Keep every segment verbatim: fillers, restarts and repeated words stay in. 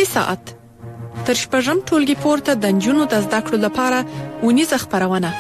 ساعت تر شپږم ټولګي پورته د نجونو د زده کړو لپاره ونیزه خپرونه.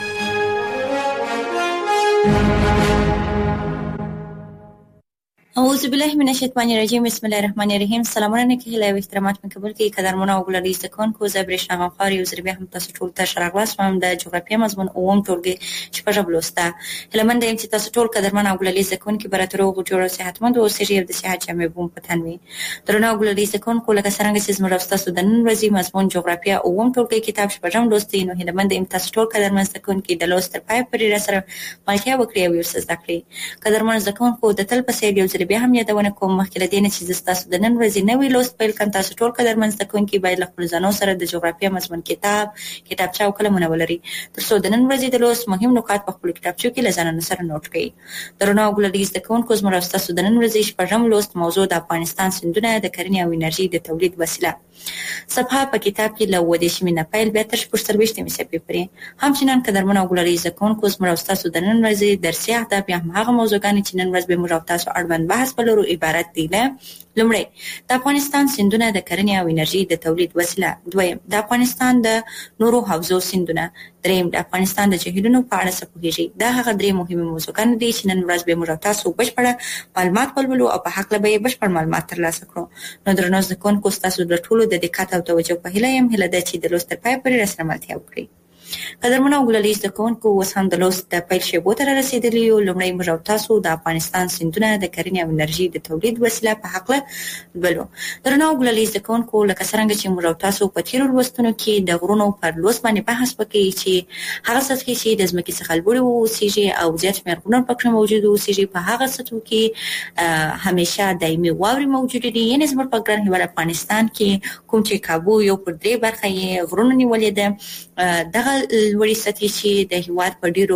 اعوذ بالله من الشیطان الرجیم. بسم الله الرحمن الرحیم. سلامونه کې له احترامات مکبل کې قدرمنه او ګلالي زکون کو زبر شنغ خاري او زربي هم تاسو ټول ته شرغلاس هم د جغرافیه مضمون اوم ټولګي شپږم لوسته هلمند د تاسو ټول قدرمنه او ګلالي زکون کې براترو غوړو صحتمند او سریه د صحت جامع بوم پتنوي درنه ګلالي زکون کو لکه څنګه چې زموږ تاسو د نن ورځې مضمون جغرافیه اوم ټولګي کتاب شپږم لوستي نو هلمند د تاسو ټول قدرمن زکون کې د لوست پای پرې سره مالتیا وکړي او ورسره زده کړئ. قدرمن زکون کو د تل په سیل یو زربي هم یادونه کوم مخکې لدې نه چې تاسو د نن ورځې نوې لوست پیل کړئ. تاسو ټول قدرمن زده کوونکي باید خپل ځانو سره د جغرافیه مضمون کتاب کتابچه او قلمونه ولري ترڅو د نن ورځې د لوست مهم نکات په خپل کتابچو کې لزانه سره نوٹ کړئ. درنو ګلالي زده کوونکو زموږ تاسو د نن ورځې شپږم لوست موضوع د افغانستان سیندونه د کرنې او انرژي د تولید وسیله صفحه په کتاب کې له ودې شمینه پیل به تر شپږ سرويشتمې صفحې پورې همچنان قدرمن ګلالي زده کوونکو زموږ تاسو د نن ورځې درسي اهداف یا هغه موضوعګانې چې نن ورځ به موږ تاسو اړوند بحث پلورو عبارت دي له لومړی د افغانستان سیندونه د کرنې او انرژي د تولید وسیله، دویم د افغانستان د نورو حوزو سیندونه، دریم د افغانستان د جهیلونو په اړه څه پوهیږئ. دا هغه درې مهمه موضوعګانې دي چې نن ورځ به موږ تاسو بشپړه معلومات ولولو او په حق له به بشپړ معلومات ترلاسه کړو. نو درنو زده کوونکو تاسو د ټولو د دقت او توجه په هیله یم هله ده چې د لوست پای پورې راسره ملتیا وکړئ. قدرمنو ګلالي زده کوونکو اوس هم د لوست د پیل شیبو ته رسیدلي یو. لومړی موږ تاسو د افغانستان سیندونه د کرنې او انرژي د تولید وسیله په حق له ولولو. درنو ګلالي زده کوونکو لکه څنګه چې موږ تاسو په تیرو لوستونو کې د غرونو پر لوست باندې بحث وکړي چې هغه سطحې چې د ځمکې څخه لوړې اوسېږي او زیات شمېر غرونه پکې موجود اوسېږي په هغه سطحو کې همیشه دایمي واورې موجودې دي. یعنې زموږ په ګران هېواد افغانستان کې کوم چې کابو یو پر درې برخه یې غرونه نیولې ده دغه لوړې سطحې چې د هېواد په ډېرو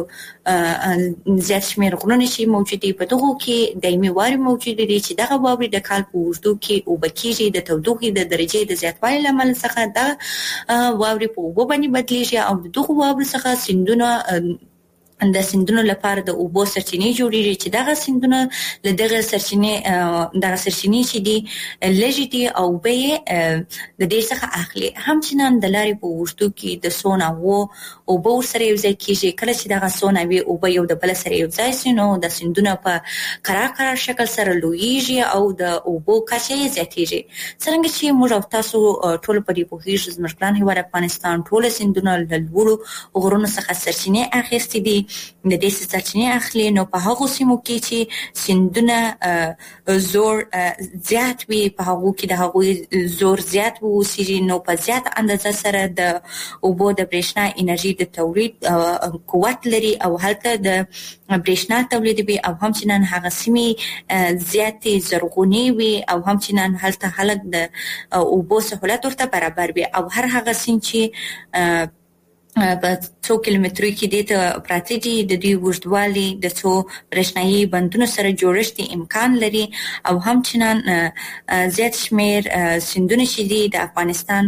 زیات شمېر غرونه چې موجود دي په دغو کې دایمي واورې موجودې دي چې دغه واورې د کال په اوږدو کې اوبه کېږي. د تودوخې د درجې د زیاتوالي له امله څخه دغه واورې په اوبو باندې بدلېږي او د دغو واورو څخه سیندونه د سیندونو لپاره د اوبو سرچینې جوړېږي چې دغه سیندونه له دغه سرچینې دغه سرچینې چې دي لږې دي او اوبه یې د دې څخه اخلي. همچنان د لارې په اوږدو کې د څو ناوو اوبه ورسره یو ځای کېږي. کله چې دغه څو ناوې اوبه یو د بله سره یو ځای شي نو د سیندونه په قرار قرار شکل سره لویږي او د اوبو کچه یې زیاتېږي. څرنګه چې موږ او تاسو ټول په دې پوهېږو زموږ ګران هېواد افغانستان ټوله سیندونه له لوړو غرونو څخه سرچینې اخیستې دي. د دې سرچینې اخلي نو په هغو سیمو کې چې سیندونه زور زیات وي په هغو کې د هغوی زور زیات اوسېږي نو په زیات اندازه سره د اوبو د برېښنا انرژي د تولید قوت لري او هلته د برېښنا تولیدوي او همچنان هغه سیمې زیاتې زرغونې وي او همچنان هلته خلک د اوبو سهولت ورته برابر وي او هر هغه سیند چې په څو کیلومترو کې دې ته پراته دي د دوی اوږدوالي د څو برېښنایي بندونو سره جوړښت امکان لري او همچنان زیات شمېر سیندونه چې دي د افغانستان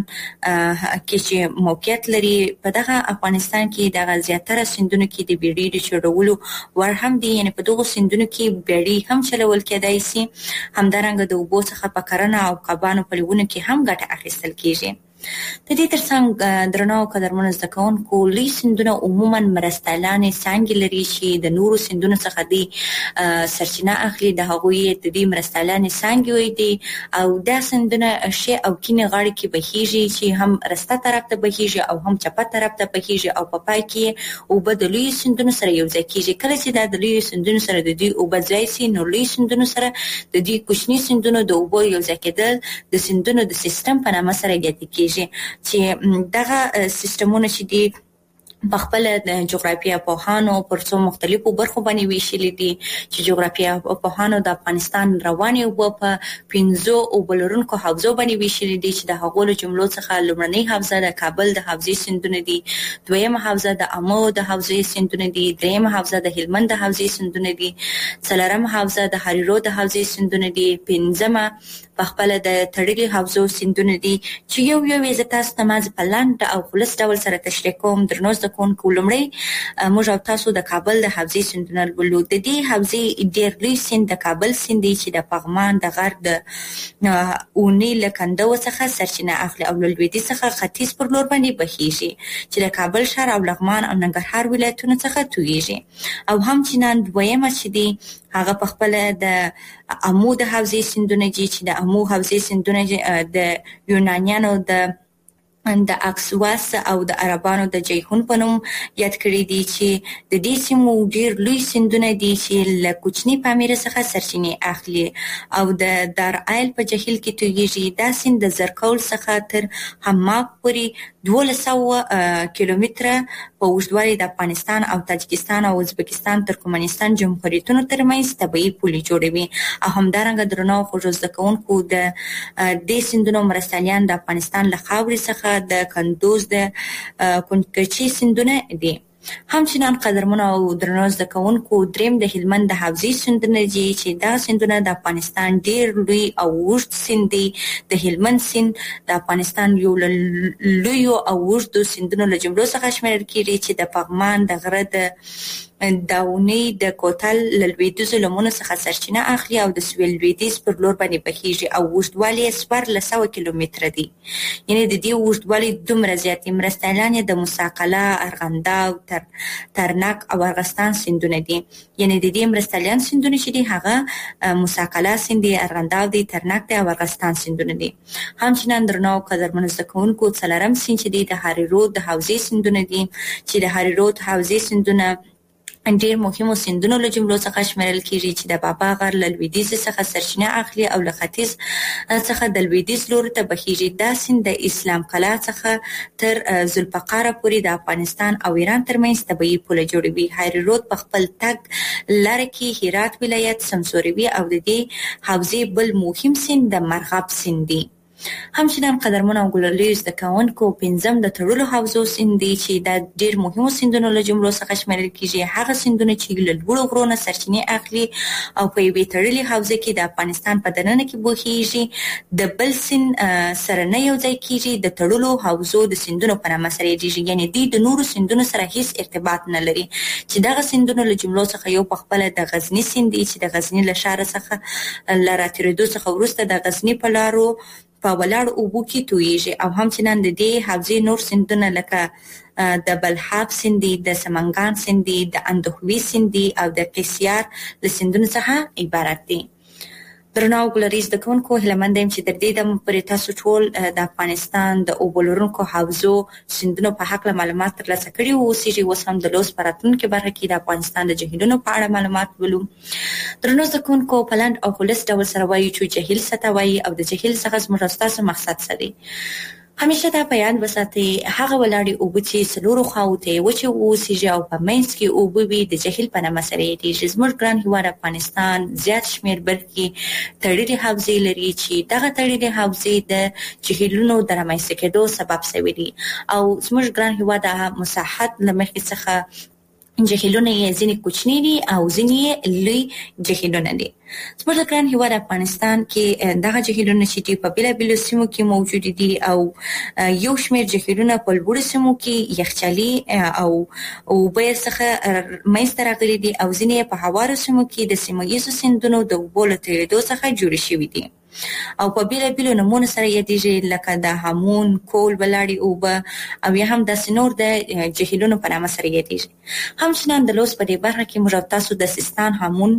کې چې موقعیت لري په دغه افغانستان کې دغه زیاتره سیندونو کې د بیړۍ د چلولو وړ هم دي. یعنې په دغو سیندونو کې بیړۍ هم چلول کېدای شي. همدارنګه د اوبو څخه په کرنه او کبانو په لیونو کې هم ګټه اخیستل کېږي. د دې ترڅنګ درنو قدرمنو زده کوونکو لوی سیندونه عموما مرستیالانې څانګې لري چې د نورو سیندونو څخه دي سرچینه اخلي. د هغوی د دې مرستیالانې څانګې دي او دا سیندونه ښي او کیڼې غاړې کې بهیږي چې هم رسته طرف ته بهیږي او هم چپه طرف ته بهیږي او په پای کې اوبه د لویو سیندونو سره یو ځای کېږي. کله چې دا د لویو سیندونو سره د دوی اوبه ځای شي نو لویو سیندونو سره د دوی کوچني سیندونو د اوبو یو ځای کېدل د سیندونو د سیستم په نامه سره یادې کېږي چې دغه سیستمونه چې دي په خپل د جغرافیه پوهانو پر څو مختلفو برخو باندې ویشلي دي چې جغرافیه پوهانو د افغانستان روانې اوبه په پنځو اوبه لرونکو حوزو باندې ویشلي دي چې د هغو له جملو څخه لومړنۍ حوزه د کابل د حوزې سیندونه دي، دویمه حوزه د امو د حوزې سیندونه دي، دریمه حوزه د هلمند د حوزې سیندونه دي، څلورمه حوزه د هریرود د حوزې سیندونه دي، پنځمه په خپل د تړلي حوزو سیندونه دي چې یو یو یې زه تاسو ته مازې په لاندې او خلص ډول سره تشریح کوم. درنو زده کوونکو لومړی موږ او تاسو د کابل د حوزې سیندونه ولولو. د دې حوزې ډېر لوی سیند د کابل سیند دی چې د پغمان د غر د اونې له کنده څخه سرچینه اخلي او له لویدیځ څخه ختیځ پر لور باندې بهیږي چې د کابل ښار او لغمان او ننګرهار ولایتونو څخه تویږي. او همچنان دویمه چې دی هغه په خپل د امو د حوزې سیندونه دي چې د امو حوزې سیندونه د یونانیانو د د اکسواس او د عربانو د جیهون په نوم یاد کړی دي چې د دې سیمو ډیر لوی سیندونه دي چې له کوچني پامیره څخه سرچینې اخلي او د دارایل په جهیل کې تویږي. دا سیند د زرکول څخه تر حماق پورې دولس سوه کیلومتره په اوږدوالي د افغانستان او تاجکستان او ازبکستان ترکمنستان جمهوریتونو ترمنځ طبیعي پولې جوړوي. او همدارنګه درنو خوږ زده کوونکو د دې سیندونو مرستیالان د افغانستان له خاورې څخه د کندوز د کنکچي سیندونه دي. همچنان قدرمن او درنو زده کوونکو دریم د هلمند د حوزې سیندونه دي چې دا سیندونه د افغانستان ډیر لوی او اوږد سیند دی. د هلمند سیند د افغانستان یو لوی او اوږد سیندونو له جملو څخه شمیرل کیږي چې د پغمان د غره د داونې د کوتل له لویدیځو لمنو څخه سرچینه اخلي او د سویل لویدیځ پر لور باندې بهیږي او اوږدوالی یې څوارلس سوه کیلومتره دی. یعنې د دې اوږدوالی دومره زیات دي. مرستیالان یې د موسی قلعه، ارغنداو، تر ترنک او ارغستان سیندونه دي. یعنې د دې مرستیالان سیندونه چې دي هغه موسی قلعه سیند دی، ارغنداو دی، ترنک دی او ارغستان سیندونه دي. همچنان درنو قدرمنو زده کوونکو څلورم سیند چې دی د هاري رود د حوزې سیندونه دي چې د هاري رود حوزې سیندونه ډېر مهمو سیندونو له جملو څخه شمیرل کیږي چې د بابا غر له لویدیځ څخه سرچینه اخلي او له ختیځ څخه د لویدیځ لوري ته بهیږي. دا سیند د اسلام قلعه څخه تر ذوالفقار پورې د افغانستان او ایران ترمنځ طبیعي پوله جوړوي. هاري رود په خپل تګ لاره کې هرات ولایت سمسوروي او د دې حوزې بل مهم سیند د مرغاب سیند دی. همچنان قدرمن او ګلالي زده کوونکو پنځم د تړلو حوزو سیند دی چې د ډېر مهمو سیندونو له جملو څخه شمیرل کیږي. هغه سیندونه چې له لوړو غرونو نه سرچینې اخلي او په یوې تړلې حوزه کې د افغانستان په دننه کې بهیږي، د بل سیند سره نه یو ځای کیږي، د تړلو حوزو د سیندونو په نامه سره یادیږي. یعنې دوی د نورو سیندونو سره هیڅ ارتباط نه لري چې دغه سیندونو له جملو څخه یو په خپله د غزني سیند دی چې د غزني له ښاره څخه له راتېرېدو څخه وروسته د غزني په لارو په ولاړ اوبو کې تویږي. او همچنان د دې حوزې نور سیندونه لکه د بلحاب سیند دی، د سمنګان سیند دی، د اندخوي سیند دی او د قیصیار له سیندونو څخه عبارت دي. درنو ګلالي زده کوونکو هیلهمند یم چې تر دې دمه پورې تاسو ټول د افغانستان د اوبو لرونکو حوزو سیندونو په هکله معلومات ترلاسه کړي اوسیږي. اوس هم د لوست په راتلونکي برخه کې د افغانستان د جهیلونو په اړه معلومات ولولو. درنو زده کوونکو په لنډ او خلاص ډول سره وایو چې جهیل څه ته وایي او د جهیل څخه زموږ او ستاسو مقصد څه دی. همیشه دا په یاد وساتئ هغه ولاړې اوبه چې څلورو خواوو ته یې وچې واوسیږي او په منځ کې اوبه وي د جهیل په نامه سره یادیږي. زموږ ګران هېواد افغانستان زیات شمېر بلکې تړلې حوزې لري چې دغه تړلې حوزې د جهیلونو د رامنځته کېدو سبب شوي دي او زموږ ګران هېواد د مساحت له مخې څخه جهیلونه یې ځینې کوچني دي او ځینې یې لوی جهیلونه دي. زموږ د ګران هېواد افغانستان کې دغه جهیلونه چې دي په بېلابېلو سیمو کې موجود دي او یو شمېر جهیلونه په لوړو سیمو کې یخچالي او اوبه یې څخه منځته راغلي دي او ځینې یې په هوارو سیمو کې د سیمه ییزو سیندونو د اوبو له تېرېدو څخه جوړې شوي دي او په بېلابېلو نومونو سره یادیږي لکه د هامون، کول ولاړې اوبه او یا هم داسې نور د جهیلونو په نامه سره یادیږي. همچنان د لوست په دې برخه کې موږ تاسو د سیستان هامون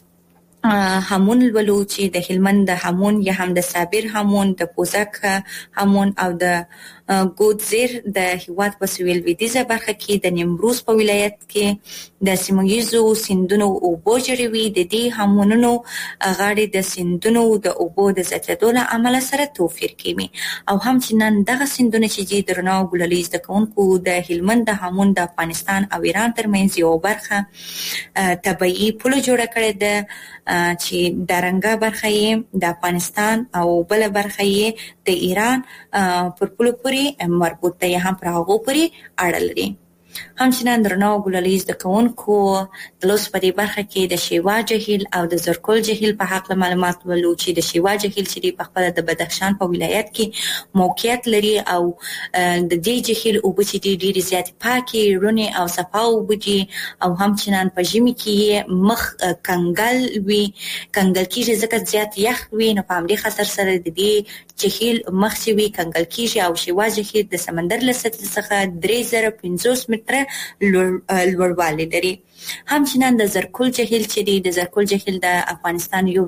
هامون لولو چې د هلمند د هامون یا هم د صابر هامون، د پوزک هامون او د ګودزیر د هیواد په سویل لویدیځه برخه کې د نیمروز په ولایت کې د سیمه ییزو سیندونو اوبو جوړوي. د دې هامونونو غاړې د سیندونو د اوبو د زیاتېدو له امله سره توپیر کوي او همچنان دغه سیندونه چې دي درنو ګلالي زده کوونکو د هلمند د هامون د افغانستان او ایران ترمنځ یو برخه طبیعي پوله جوړه کړې ده چې دارنګه برخه یې د افغانستان او بله برخه یې د ایران پر پولو پورې مربوط ده یا هم پر هغو پورې اړه لري. همچنان درنو ګلالي زده کوونکو د لوست په دې برخه کې د شیوا جهیل او د زرکول جهیل په حق معلومات ولو چې د شیوا جهیل چې په خپل د بدخشان په ولایت کې موقعیت لري او د دې جهیل اوبه چې ډېرې زیات پاکي رونی او صفا اوبه او همچنان په ژمي کې مخ کنګل وي کنګل کېږي ځکه زیات یخ وي نو په همدې خاطر سره د دې جهیل مخ چې وي کنګل کېږي او شیوا جهیل د سمندر له سطحې څخه درې زره پنځوس متره لوړوالی لري. همچنان د زرکول جهیل چې دی د زرکول جهیل د افغانستان یو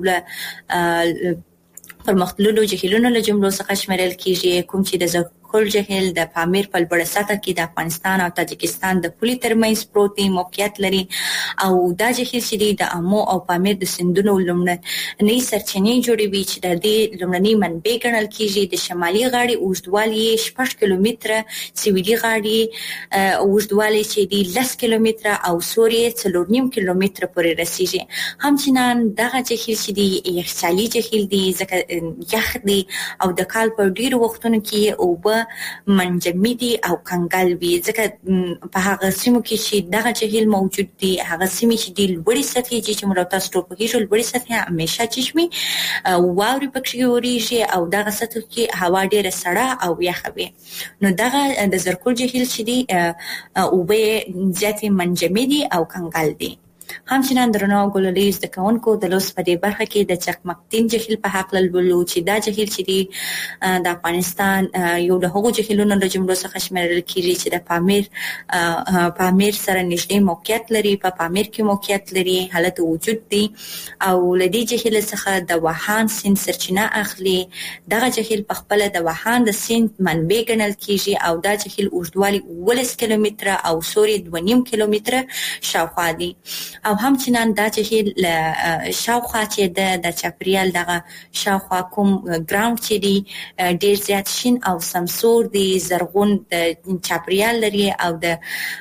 له پرمختللو جهیلونو له جملو څخه شمیرل کېږي کوم چې د زرکول جهیل د پامیر په لوړه سطحه کې د افغانستان او تاجکستان د پولې ترمنځ پروت دی موقعیت لري او دا جهیل چې دی د امو او پامیر د سیندونو لومړنۍ سرچینې جوړوي چې د دې لومړنۍ منبع ګڼل کېږي. د شمالي غاړې اوږدوالی شپږ کیلومتره، سویلي غاړې اوږدوالی چې دی لس کیلومتره او سوري څلور نیم کیلومتره پورې رسیږي. همچنان دغه جهیل چې دی یخچالي جهیل دی ځکه یخ دی او د کال په ډیرو وختونو کې اوبه منجمدي او کنګل وي ځکه په هغه سیمو کې چې دغه جهیل موجود دی هغه سیمې چې د لوړې سطحې چې موږ تاسو ټول پوهیږو لوړې سطحې همیشه چشمي واوري پکې اوريږي او دغه سطح کې هوا ډیره سړه او یخه وي. نو دغه د زرکول جهیل چې دی اوبه زیاتې منجمدي او کنګل دي. همچنان درنو ګلالي زده کوونکو د لوست په دې برخه کې د چکمقتین جهیل په حق لولو چې دا جهیل چې دی د افغانستان یو له هغو جهیلونو له جملو څخه شمیرل کېږي چې د پامیر پامیر سره نږدې موقعیت لري په پا پامیر کې موقعیت لري حالت وجود دی او له دې جهیل څخه د وهان سیند سرچینه اخلي. دغه جهیل په خپل د وهان د سیند منبع ګڼل کېږي او دا جهیل اوږدوالی اوولس کیلومتره او سوري دوه نیم کیلومتره شاوخوا دی او همچنان دا جهیل شاوخوا چې د د چاپریال دغه شاوخوا کوم ګراوند چې دی ډیر زیات شین او سمسور دی زرغون د چاپریال لري او د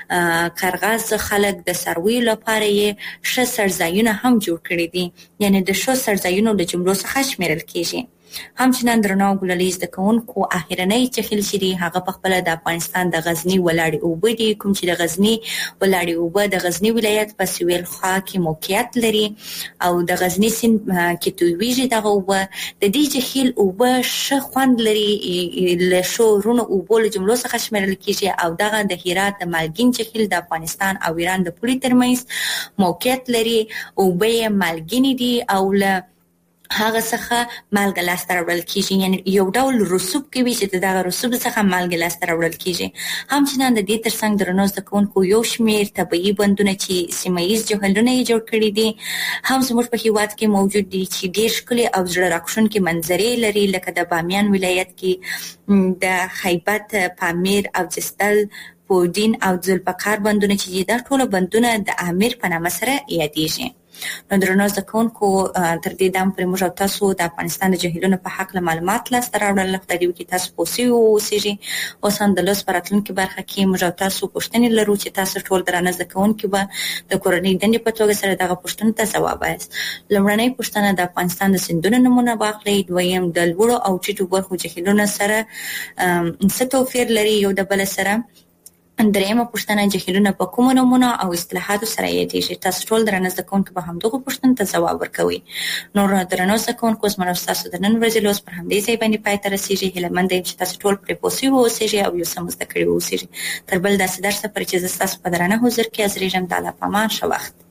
کارغاز خلک د سروي لپاره یې ښه سرځایونه هم جوړ کړي دي یعنی د ښه سرځایونو له جملو څخه شمیرل کېږي. همچنان درنو ګلالي زده کوونکو اخرنۍ جهیل چې دی هغه په خپل د افغانستان د غزنی ولاړې اوبه دي کوم چې د غزنی ولاړې اوبه د غزنی ولایت په سویل خوا کې موقعیت لري او د غزنی سیند کې تویږي دغه اوبه. د دې جهیل اوبه ښه خوند لري له شو رونو اوبو له جملو څخه شمیرل کېږي او دغه د هرات د مالګین جهیل د افغانستان او ایران د پولې ترمنځ موقعیت لري. اوبه یې مالګینې دي او له هغه څخه مالګه لاسته راوړل کېږي یعنی یو ډول رسوب کوي چې دغه رسوب څخه مالګه لاسته راوړل کېږي. همچنان د دې ترڅنګ درنو زده کوونکو یو شمیر طبیعي بندونه چې سیمه ییز جهیلونه یې جوړ کړي دي هم زموږ په هیواد کې موجود دي چې ډېر ښکلي او زړه راښکونکي منظرې لري لکه د بامیان ولایت کې د خیبت، پامیر او جستل، پودین او ذوالفقار بندونه چې دا ټول بندونه د امیر په نامه سره یادېږي. نو درنو زده کوونکو تر دې دم پرې موږ تاسو د افغانستان د جهیلونو په حق معلومات لاسته راوړل خدای دې وکړي تاسو پوه اوسئ. اوس هم د لوست په راتلونکي برخه کې موږ تاسو پوښتنې لرو چې تاسو ټول درنه زده کوونکي به د کورنۍ دندې په توګه سره دغه پوښتنو ته ځواب وایاست. لومړنۍ پوښتنه د افغانستان د سیندونو نمونه واخلئ. دویم د لوړو او ټیټو برخو جهیلونو سره څه توپیر لري یو د بل سره. دریمه پوښتنه جهیلونه په کومو نومونو او اصطلاحاتو سره یادېږي. تاسو ټول درنه زده کوونکي به همدغو پوښتنو ته ځواب ورکوئ. نور درنو زده کوونکو زموږ ستاسو د نن ورځې لوست پر همدې ځای باندې پای ته رسیږي. هیله مند یم چې تاسو ټول پرې پوه سوي واوسئ او یو څه مو زده کړي واوسئ. تر بل داسې درسه پورې چې زه ستاسو په درانه حضور کې حاضرېږم د الله په امان. ښه وخت.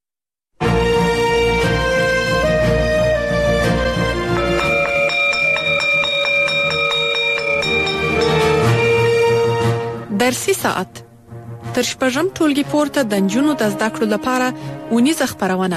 درسي ساعت تر شپږم ټولګي پورته د نجونو د زده کړو لپاره ونیزه خپرونه.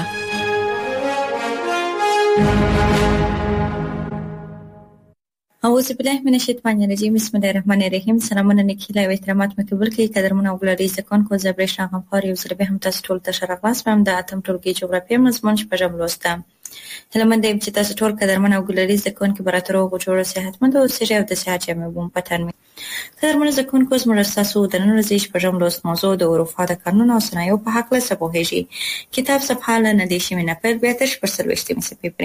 اعوذ بالله من الشیطان الرجیم. بسم الله الرحمن الرحیم. سلامونه نیکیله او احترامات مقبول کړئ. قدرمن او ګلالي زده کوونکو زه برېښنا غمخوار یو ځل بیا هم تاسو ټول ته ښه راغلاست وایم د اتم ټولګي جغرافیې مضمون شپږم لوست ده. هیله مند یم چې تاسو ټول قدرمن او ګلالي زده کوونکي به راته روغ جوړ او صحتمند اوسئ او د صحت جامې به مو په تن وي. قدرمن زده کوونکو زموږ ستاسو د نن ورځې شپږم لوست موضوع د اروپا د قانون او صنایعو په هکله څه پوهیږئ. کتاب صفحه له نهه دېرشمې نه پیل بیا تر شپږ څلوېښتمې صفحې پورې.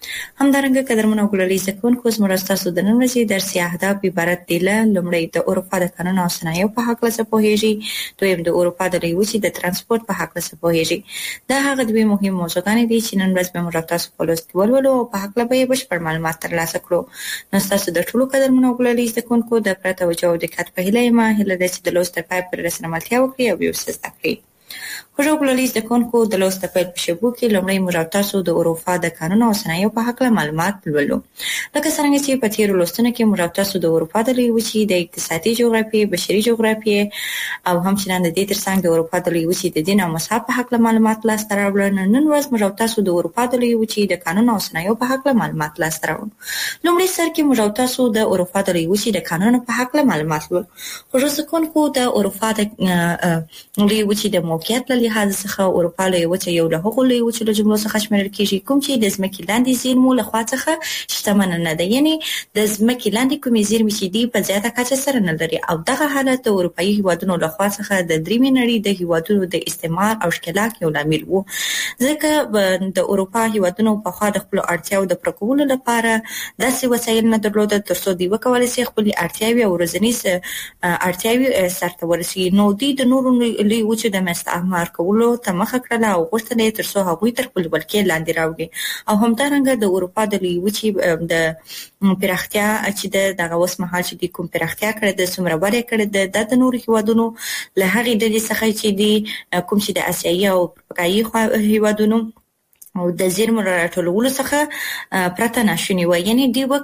همدارنګه قدرمن او ګلالي زکونکو زموږ تاسو د نن ورځې درسي اهداف عبارت دي له لومړی د اروپا د قانون او صنایعو په حق له پوهیږي، دویم د اروپا د لوی وچې د ترانسپورت په حق له پوهیږي. دا هغه دوی مهم موضوعات دي چې نن ورځ به موږ تاسو په لوست کې ولولو او په حق له به بشپړ معلومات ترلاسه کړو. نو تاسو د ټولو قدرمن او ګلالي زکونکو د پرتوجه او دقت په هیله ما هله د چې د لوست تر پای پورې رسنملتیا وکړي او یو څه زده کړئ. خوږو ګلالي زکونکو د لوست په پیل شبو کې لومړی موږ تاسو د اروپا د قانون او صنایعو په حق له معلومات ولولو. لکه څنګه چې په تیر لوستونو کې موږ تاسو د اروپا د لوی وچې د اقتصادي جغرافیې، بشري جغرافیې او همچنان د دې ترڅنګ د اروپا د لوی وچې د دین او مذهب په حق له معلومات لاسته راوړل. نن ورځ موږ تاسو د اروپا د لوی وچې د قانون او صنایعو په حق له معلومات لاسته راوړو. لومړی سر کې موږ تاسو د اروپا د لوی وچې د قانون په حق له معلومات ولولو. خوږو زکونکو د اروپا د لوی وچې د موقعیت له لحاظ څخه اروپا له وچې یو له هغو لوی وچو له جملو څخه شمیرل کیږي کوم چې د ځمکې لاندې زیرمو له خوا څخه شتمن نه ده، یعنی د ځمکې لاندې کومې زیرمې چې دي په زیاته کچه سره نه لري او دغه حالت د اروپایي هیوادونو له خوا څخه د دریمې نړۍ د هیوادونو د استعمار او ښکېلاک یو لامل وو، ځکه د اروپا هیوادونو په خوا د خپل اړتیاو د پوره کولو لپاره داسې وسایل نه درلودل ترڅو دوی وکولای شي خپل اړتیاوې او ورځنیز اړتیاوې سرته ورسوي. نو دوی د نورو لوی وچو د مستعمر کولو ته مخه کړله او غوښتل یې ترڅو هغوی تر خپل ولکې لاندې راوړي او همدارنګه د اروپا د لوی وچې د پراختیا چې دغه اوس مهال چې د کوم پراختیا کړې د څومره وړې کړې د د نورو هیوادونو له هغې ډلې څخه چې دي کوم چې د اسیایي او افریقایي هیوادونو او د زیرمو راټولولو څخه پرته ناشونی و، یعنی دی وک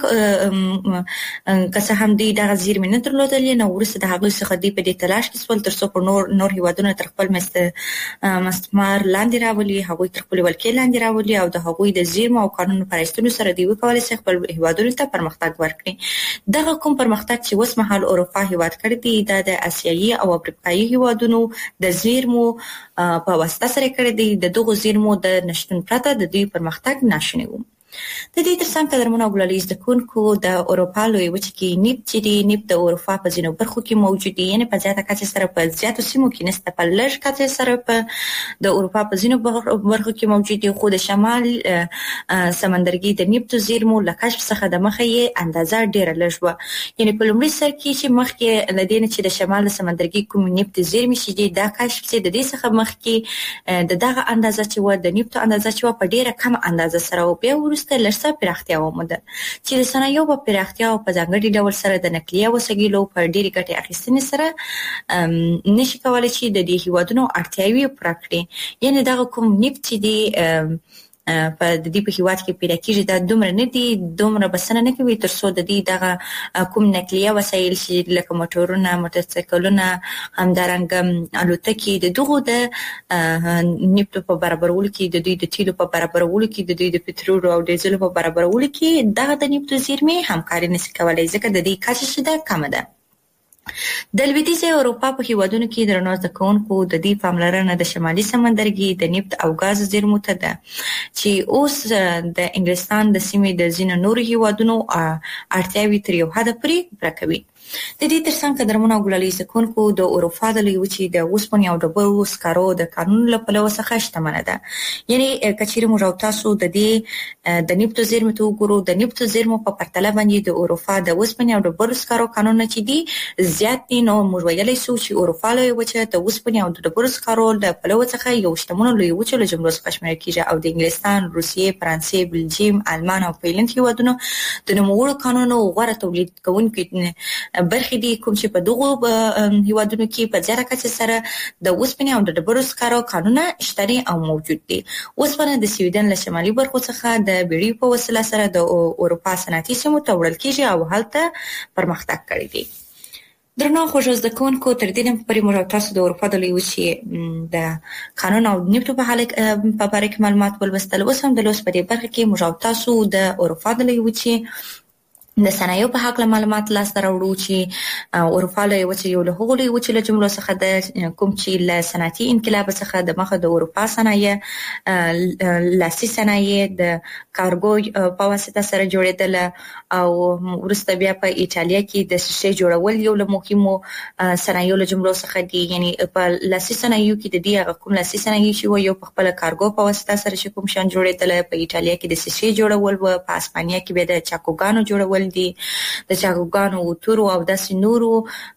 که څه هم دی دغه زیرمې نه درلودلې نو وروسته د هغوی څخه دی په دې تلاش کې سول ترڅو په نور نور هیوادونو تر خپل مستعمر لاندې راولي، هغوی تر خپل ولکې لاندې راولي او د هغوی د زیرمو او قانون پرایستلو سره دی وکولای شي خپل هیوادونو ته پرمختګ ورکړي. دغه کوم پرمختګ چې اوس مهال اروپا هیواد کړی دی دا د اسیایي او افریقایي هیوادونو د زیرمو په واسطه سره کړی دی. د دغو زیرمو د نشټون پرته د دوی پرمختګ ناشونی و. د دې ترڅنګ قدرمن او ګلالي زکونکو د اروپا لوی وچې کې نفت چې دی نفت د اروپا په ځینو برخو کې موجود دی، یعنی په زیاته کچه سره په زیاتو سیمو کې نسته، په لږ کچه سره په د اروپا په ځینو برخو کې موجود دی، خو د شمال سمندرګي د نفت زیرمو له کشف څخه د مخه یې اندازه ډیره لږ و، یعنی په لومړي سر کې چې مخکې له دې نه چې د شمال سمندرګي کوم نفت زیرمې چې دی دا کشف چې د دې څخه مخکې د دغه اندازه چې و د نفت اندازه چې و په ډیره کم اندازه سره و، بیا وروسته لرسه پراختیا وموندل چې د صنایعو په پراختیا او په ځانګړي ډول سره د نقلیه وسایلو په ډېرې ګټې اخیستنې سره نشي کولای چې د دې هیوادونو اړتیاوې پوره کړي. یعنی دغه کوم نفت چې دی په د دې په هیواد کې پیدا کېږي دا دومره نه دي، دومره بسنه نه کوي ترڅو د دې دغه کوم نقلیه وسایل چې لکه موټرونه، موټرسایکلونه، همدارنګه الوتکې د دغو د نفت په برابرولو کې، د دوی د تیلو په برابرولو کې، د دوی د پټرول او ډیزل په برابرولو کې دغه د نفت زیرمې همکاري نشي کولای ځکه د دې کچه چې ده کمه ده. د لویدیځې اروپا په هیوادونو کې درنو زده کوونکو د دې پاملرنه د شمالي سمندرګي د نفت او غاز زیرمو ته ده چې اوس د انګلستان د سیمې د ځینو نورو هیوادونو اړتیاوې تر یو حده پورې پوره کوي. د دې ترڅنګ قدرمن او ګلالي زکونکو د اروپا د لوی وچې د اوسپنې او ډبرو سکرو د قانون له پلوه څخه شتمنه ده. یعنی کچېرې موږ تاسو د دې د نفت زیرمو ته وګورو، د نفت زیرمو په پرتله باندې د اروپا د اوسپنې او ډبرو سکرو قانون چې دی زیات دي، نو موږ ویلی شو چې اروپا لوی وچه د اوسپنې او د ډبرو سکرو د پلوه څخه یو شتمنو لوی وچو له جملو څخه شمیرل کیږي او د انګلستان، روسیې، فرانسې، بلجیم، آلمان او فنلند هیوادونو د نوموړو قانونو غوره تولید کوونکي برخې دي کوم چې په دغو هیوادونو کې په زیاته کچه سره د اوسپنې او د ډبرو سکرو قانونونه شته او موجود دي. اوسپنه د سویډن له شمالي برخو څخه د بیړیو په وسیله سره د اروپا صنعتي سیمو ته وړل کیږي او هلته پرمختګ کړی دی. درنو خوږو زده کوونکو تر دې نه پورې موږ تاسو د اروپا د لوی وچې د قانون او نفت په اړه په اړه کې معلومات ولوستل. اوس هم د لوست په دې برخه کې موږ تاسو د اروپا د لوی وچې د صنایعو په حق معلومات لاسته راوړو چې اروپا له وچې یو له هغو له وچې له جملو څخه د کوم چې له صنعتي انقلاب څخه د مخه د اروپا صنایع لاسي صنایع د کارګو په واسطه سره جوړېدل او ورسته بیا په ایتالیا کې د شیشې جوړول یو له مهمو صنایعو له جملو څخه دي. یعنی په لاسي صنایعو کې د دې هغه کوم لاسي صنایع چې یو په خپل کارګو په واسطه سره چې کوم شان جوړېدل، په ایتالیا کې د شیشې جوړول و، په اسپانیا کې به د چاکوګانو جوړول دي، د چاکوګانو اوتورو او داسې نورو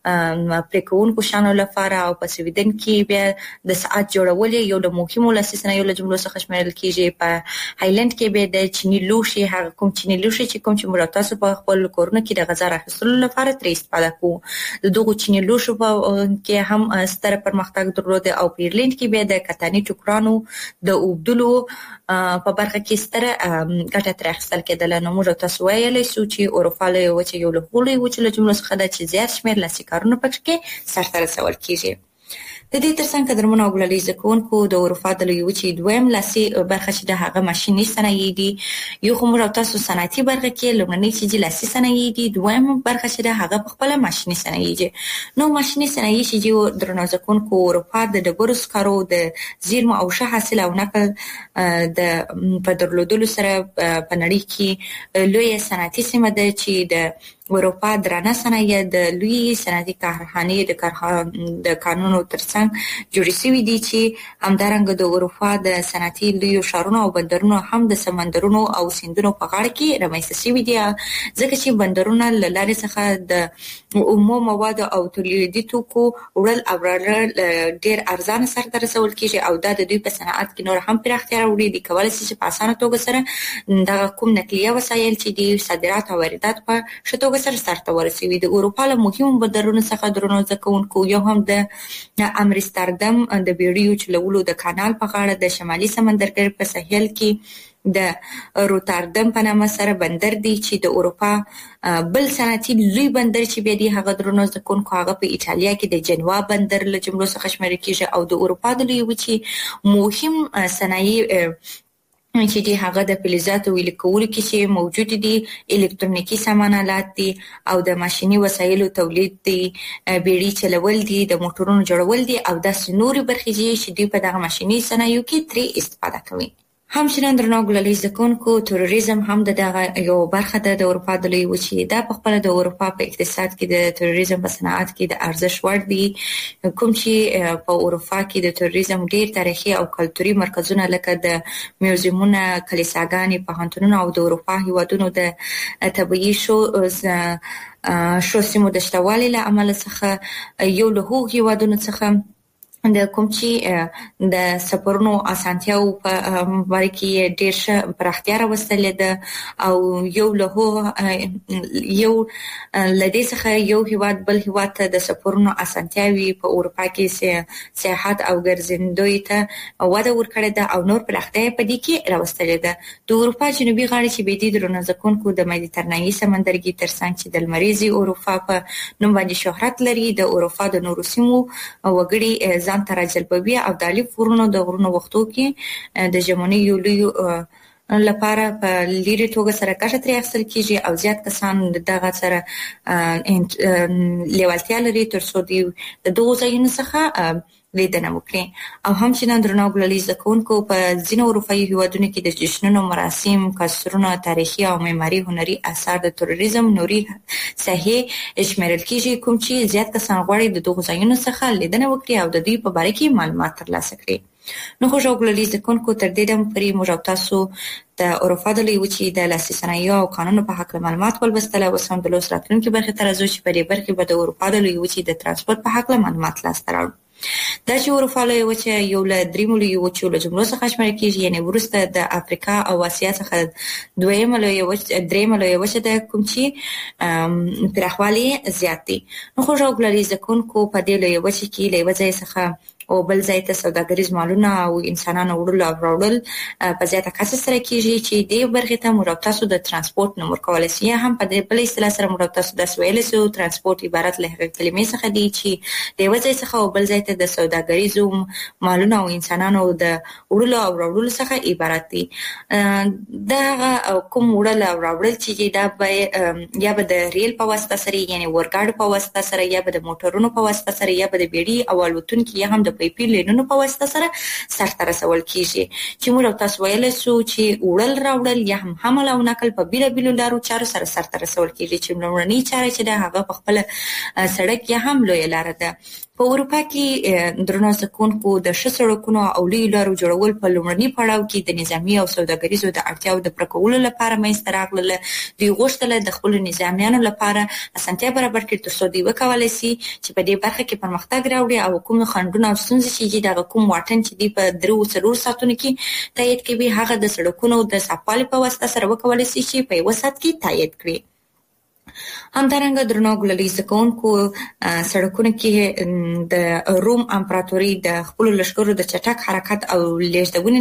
پریکونکو شانو لپاره، او په سویډن کې بیا د ساعت جوړول یو له مهمو لاسي صنایعو له جملو څخه شمیرل کیږي. په هایلند کې به د چینی لوشي، هغه کوم چینی لوشي چې کوم چې موږ تاسو په خپل کورونه کې د غذا راخصلو لپاره ترې استفاده کوو، د دغه چینی لوشو په کې هم ستر پرمختګ درلود. او په ایرلند کې به د کتانی ټوکرانو د اوبدلو په برخه کې ستر ګټه تر اخیستل کېدل. نو موږ تاسو ویلای شو چې اروپا له وچې یو له هغو وچې له جملو څخه ده چې زیات شمېر لاسي کارونه پکې سرته رسول کېږي. د دې ترڅنګ قدرمنو او ګلالي زده کوونکو د اروپا د لویې وچې دویم لاسي برخه چې د هغه ماشیني صنایع دي، یو خو موږ تاسو صنعتي برخه کې لومړنۍ چې لاسي صنایع دي، دویم برخه چې د هغه په خپل ماشیني صنایع دي. نو ماشیني صنایع چې درنو زده کوونکو اروپا د ډبرو سکرو د زیرمو او ښه حاصل او نقل د په درلودلو سره په نړۍ کې لوی صنعتي سیمه ده چې د اروپا درانه صنایع د لوی صنعتي کارخانې د کارخانو د قانونو ترڅنګ جوړې شوي دي، چې همدارنګه د اروپا د صنعتي لویو ښارونو او بندرونو هم د سمندرونو او سیندونو په غاړه کې رامنځته شوي دي، ځکه چې بندرونه له لارې څخه د اومو موادو او تولیدي توکو وړل او راوړل ډېر ارزانه سرته رسول کېږي، او دا د دوی په صنعت کې نور هم پراختیا راوړي. دي کولای شي چې په اسانه توګه سره دغه کوم نقلیه وسایل چې دي صادرات او واردات په ښه توګه سره سرته ورسوي. د اروپا له مهمو بندرونو څخه درنو زده کوونکو یو هم د امستردام د بیړیو چلولو د کانال په غاړه د شمالي سمندرګي په ساحل کې د روتردام په نامه سره بندر دی، چې د اروپا بل صنعتي لوی بندر چې بیا دی هغه درنو زده کوونکو هغه په ایتالیا کې د جنوا بندر له جملو څخه شمیرل کېږي. او د اروپا د لویې وچې مهم صنایع چې دی هغه د فلزاتو ویلې کولو کې چې موجود دي، الکترونیکي سامانالات دي، او د ماشیني وسایلو تولید دي، بیړۍ چلول دي، د موټرونو جوړول دي، او داسې نورې برخې دي چې دوی په دغه ماشیني صنایعو کې ترې استفاده کوي. همچنان درنو ګلالي زده کوونکو تروریزم هم د دغه یو برخه ده د اروپا د لویې وچې. دا په خپله د اروپا په اقتصاد کې د تروریزم په صنعت کې د ارزښت وړ دي، کوم چې په اروپا کې د تروریزم ډېر تاریخي او کلتوري مرکزونه لکه د میوزیمونه، کلیساګانې، پوهنتونونه او د اروپا هیوادونو د طبیعي شو شو سیمو د شتوالي له امله څخه یو له هغو هیوادونو څخه د کوم چې د سفرونو اسانتیاو په باره کې ډېر ښه پراختیا راوستلې ده، او یو له هغو یو له دې څخه یو هیواد بل هیواد ته د سفرونو اسانتیاوې په اروپا کې سیاحت او ګرځندوی ته وده ورکړې ده، او نور پراختیا په دې کې راوستلې ده. د اروپا جنوبي غاړې چې بیا دي درنو زده کوونکو د مدیترانهي سمندرګي ترڅنګ چې د لمریزې اروپا په نوم باندې شهرت لري، د اروپا د نورو سیمو وګړي ځان ته راجلبوي، او د الف غرونو د غرونو وختو کې د ژمنۍ یو لوی لپاره په لیرې توګه سره ګټه ترې اخیستل کېږي، او زیات کسان دغه سره لیوالتیا لري تر څو د دغو ځایونو څخه لیدنه وکړي. او همچنان درنو ګلالي زده کوونکو په ځینو اروپایي هیوادونو کې د جشنونو، مراسم، کلتورونو، تاریخي او معماري هنري اثار د تروریزم نوري ساحې شمیرل کېږي، کوم چې زیات کسان غواړي د دغو ځایونو څخه لیدنه وکړي او د دوی په باره کې معلومات ترلاسه کړي. نو خو ګلالي زده کوونکو تر دې دمه پورې موږ تاسو د اروپا د لویې وچې د لاسي صنایعو او قانونو په هکله معلومات ولوستل، او اوس هم د لوست راتلونکي برخې ته راځو چې په دې برخې به د اروپا د لویې وچې د ترانسپورت په هکله معلومات لاسته راوړو. دا چې اروپا لویې وچه یو له دریمو لویو وچو له جملو څخه شمیرل کېږي، یعنې وروسته د افریقا او اسیا څخه دویمه لویه وچه درېیمه لویه وچه ده، کوم چې پراخوالی زیات دی. نو خو ګلالي زده کوونکو په دې لویې وچې کې له یوه ځای څخه او بل ځای ته سوداګریز مالونه او انسانانو وړل او راوړل په زیاته کچه سره کیږي چې د برخې ته موږ تاسو د ترانسپورت نمبر کولای شي هم په دې بل اصطلاح سره موږ تاسو د ویل سو ترانسپورت عبارت له کلمې څخه دی چې د وځي څخه او بل ځای ته د سوداګریزو مالونه او انسانانو د وړل او راوړل څخه عبارت دي. دا کوم وړل او راوړل چې دا به یا به د ریل په واسطه سره یعنی ورګاډ په واسطه سره یا به د موټرونو په واسطه سره یا به د بیړۍ او الوتونکو یا هم د پیپي لینونو په واسطه سره سرته رسول کیږي چې موږ تاسو ویل سو چې وړل راوړل یا هم حمل او نقل په بیل بیل لارو چارو سره سرته رسول کیږي چې لومړنی چاره چې د هغه په خپل سړک یا هم لوی لار ده. په اروپا کې درنو سکونکو د ښه سړکونو او لوی لارو جوړول په لومړني پړاو کې د نظامی او سوداګریزو د اړتیاو د پرکولو لپاره منځته راغلل. دوی غوښتل د خپل نظامیانو لپاره اسانتیا برابر کړي ترڅو دوی وکولای شي چې په دې برخه کې پرمختګ راوړي او کوم خنډونه او ستونزې چې د کوم واټن چې دی په درو څلور ساعتونو کې تایید کوي هغه د سړکونو د صفالي په واسطه سره وکولای شي چې په یو ساعت کې تایید کړي. همدارنګه درنو ګللي زکونکو سړکونو کې د روم امپراتوري د خپل لشکرو د چټک حرکت او لیږدونې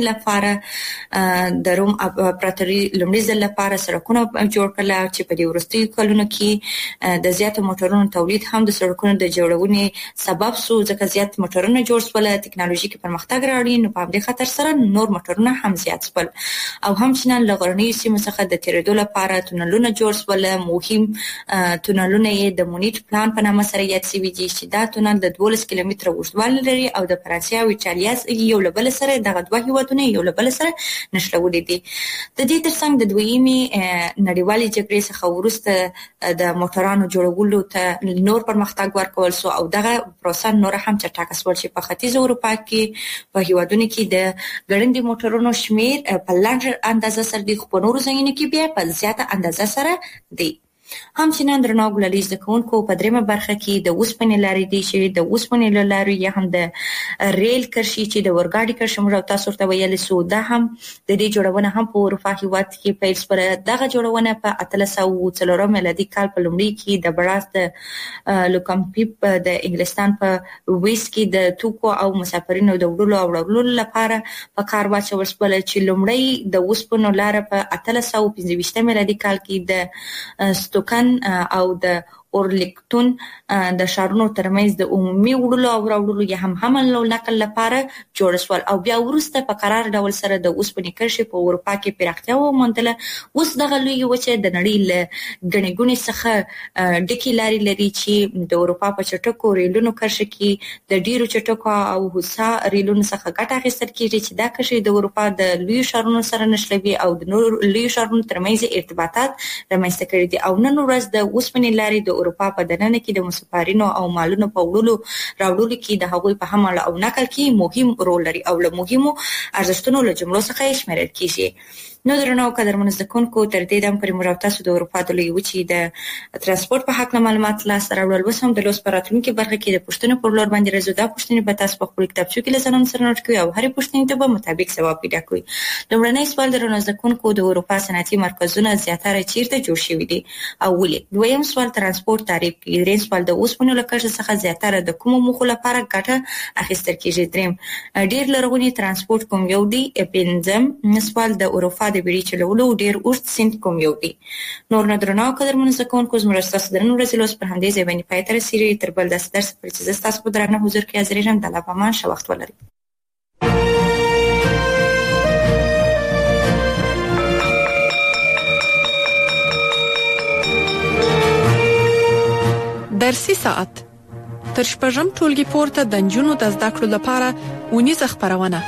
لپاره د روم امپراتوري لومړي ځل لپاره سړکونه جوړ کړل چې په دې وروستیو کلونو کې د زیاتو موټرونو تولید هم د سړکونو د جوړونې سبب شو ځکه زیات موټرونه جوړ شول ټکنالوژیکي پرمختګ راوړي نو په دې خاطر سره نور موټرونه هم زیات شول او هم چې نن لغړنی سیمه څخه د تیرېدو لپاره تونلونه جوړ شول. مهم تونلونه یې د مونیټ پلان په نامه سره یاد شوی دی چې دا تونل د دولس کیلومتره اوږدوالی لري او د فرانسې او ایټالیا یو له بل سره دغه دوه هیوادونه یو له بل سره نښلولي دي. د دې ترڅنګ د دویمې نړیوالې جګړې څخه وروسته د موټرانو جوړولو ته نور پرمختګ ورکول شو او دغه پروسه نور هم چټکه شول چې په ختیځ اروپا کې په هیوادونو کې د ګړندي موټرونو شمیر په لنډه اندازه سره د خپلورو ځایونو کې بیا په زیاته اندازه سره دی. همچنان درنو ګللي زکونکو په دریمه برخه کې د اوسپنې لارې دي چې د اوسپنې لارې یا هم د ریل کرښې چې د ورګاډي کرښه موږ تاسو ته ویل سو دا هم د دې جوړونه هم په اروپا هیواد کې پیل شوه. دغه جوړونه په اتلس سوه څلورم میلادي کال په لومړي کې د براس د لوکمپیپ د انګلستان په ویس کې د توکو او مسافرینو د وړلو او راوړلو لپاره په کار واچول شول چې لومړی د اوسپنو لار په اتلس سوه پنځه ویشتم میلادي کال کې د توکن او د اورلیکتون د شارونو ترمنځ د عمومي وړلو او راوړلو یا هم حمل او نقل لپاره جوړ شول او بیا وروسته په قرار ډول سره د اوسپنې کرښې په اروپا کې پراختیا وموندله. اوس دغه لوی وچه د نړۍ له ګڼې ګوڼې څخه ډکې لارې لري چې د اروپا په چټکو ریلونو کرښه کې د ډیرو چټکو او هوسا ریلونو څخه ګټه اخیستل کیږي چې دا کرښې د اروپا د لوی شارونو سره نښلوي او د نور لوی شارونو ترمنځ ارتباطات رامنځته کړي دي او نن ورځ د اوسپنې لارې د اروپا په دننه کې د مسافرینو او مالونو په وړلو راوړلو کې د هغوی په حمل او نقل کې مهم رول لري او له مهمو ارزښتونو له جملو څخه یې شمیرل کیږي. نو درنو قدرمنو زدهکوونکو تر دې دم پورې موږ تاسو د اروپا د لوی وچې د ترانسپورت په حق معلومات لاسته راوړل. اوس هم د لوست په راتلونکي برخه کې د پوښتنو پر لور باندې راځو. دا پوښتنې به تاسو په خپل کتابچو کې له ځانونو سره نوټ کړئ او هرې پوښتنې ته به مطابق ځواب پیدا کړئ. لومړنی سوال درنو زدهکوونکو د اروپا صنعتي مرکزونه زیاتره چیرته جوړ شوي دي او ولې؟ دویم سوال ترانسپورت تعریف کړئ. دریم سوال د اوسپنو له کرښې څخه زیاتره د کومو موخو لپاره ګټه اخیستل کیږي؟ دریم ډیر لرغونی ترانسپورت کوم یو دی؟ پنځم سوال د اروپا د بیړۍ چلولو ډیر اوږد سیند کوم یو دی؟ نور نه درنو قدرمنو زدهکوونکو زموږ ستاسو د نن ورځې لوست پر همدې ځای باندې پای ته رسیږي. تر بل داسې درس پورې چې زه ستاسو په درانه حضور کې حاضر یم. د الله په امان ښه وخت ولرئ. درسي ساعت تر شپږم ټولګي پورته د نجونو د زده کړو لپاره اونیزه خپرونه.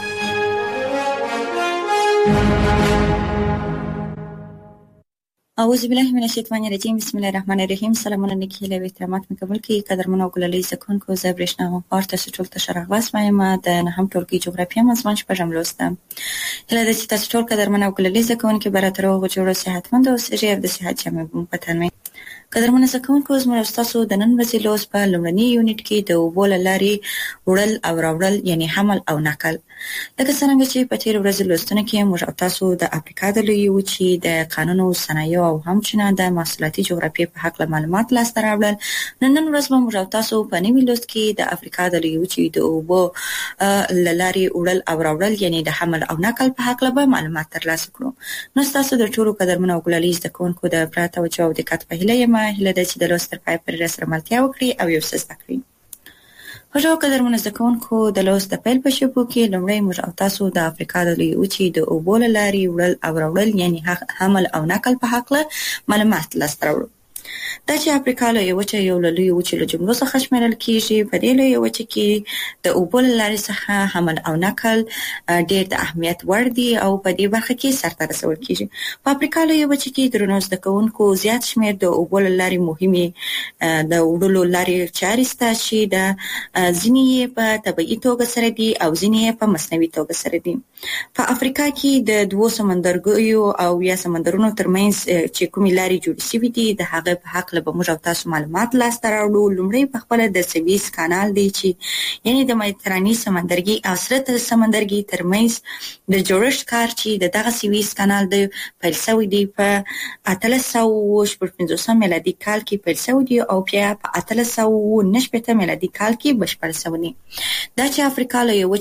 اعوذ بالله من الشیطان الرجیم بسم الله الرحمن الرحیم. سلامونه نیکی له احترامات مې قبول کړئ. قدرمنو او ګللي زدهکوونکو زه برېښنا غفار تاسو ټول ته ښه راغلاست وایم. د نهم ټولګي جغرافیه مضمون شپږم لوست ده. هیله ده چې تاسو ټول قدرمنو او ګللي زدهکوونکي به راته روغ جوړ او صحتمند اوسئ او د صحت جامې مو په تن وي. قدرمن زکونکو زموږ تاسو د نن ورځې لوس په لومړني یونټ کې د اوبو له لارې وړل او راوړل یعنی حمل او نقل. لکه څنګه چې په تیر ورځ لوستونه کې موږ تاسو د افریقا د لویې وچې د قانونو صنایع او همچنان د محصولاتي جغرافیې په حق معلومات لاسته راوړل. نن نن ورځ به موږ تاسو په نوي لوست کې د افریقا د لویې وچې د اوبو له لارې وړل او راوړل یعنی د حمل او نقل په حق به معلومات ترلاسه کړو. نو تاسو د ټولو قدرمن او ګلالي زکونکو د پراته توجه او دقت په هیله یم هله د چې د لوست تر پای پورې سره ملتیا وکړي او یو څه زده کړي. خوشو قدرمن زکونکو د لوست د پیل په شپو کې لومړی موږ تاسو د افریقا د لویې وچې د اوبو له لارې وړل او راوړل یعنی حمل او نقل په حق معلومات لاسته راوړو. دا چې افریقا لویې وچه یو له لویو وچو له جملو څخه شمیرل کیږي. په دې لویې وچه کې د اوبو له لارې څخه حمل او نقل ډېر د اهمیت وړ دي او په دې برخه کې سرته رسول کیږي. په افریقا لویې وچه کې درنو زده کوونکو زیات شمیر د اوبو له لارې مهمې د وړلو لارې چارې شته چې د ځینې یې په طبیعي توګه سره دي او ځینې یې په مصنوعي توګه سره دي. په افریقا کې د دوو سمندرګیو او یا سمندرونو ترمنځ چې کومې لارې جوړې شوي دي د هغه په حق له موږ او تاسو معلومات لاسته راوړو. لومړی په خپل د سویس کانال دی چې یعنی د مدیترانې سمندرګي او سره سمندرګي ترمنځ د جوړښت کار چې د دغه سویس کانال د پیل شوی دی په اتلس سوه اووه پنځوس میلادي کال کې پیل شوی دی او بیا په اتلس سوه اووه نهه شپېته میلادي کال کې بشپړ شوی دی. دا چې افریقا له یو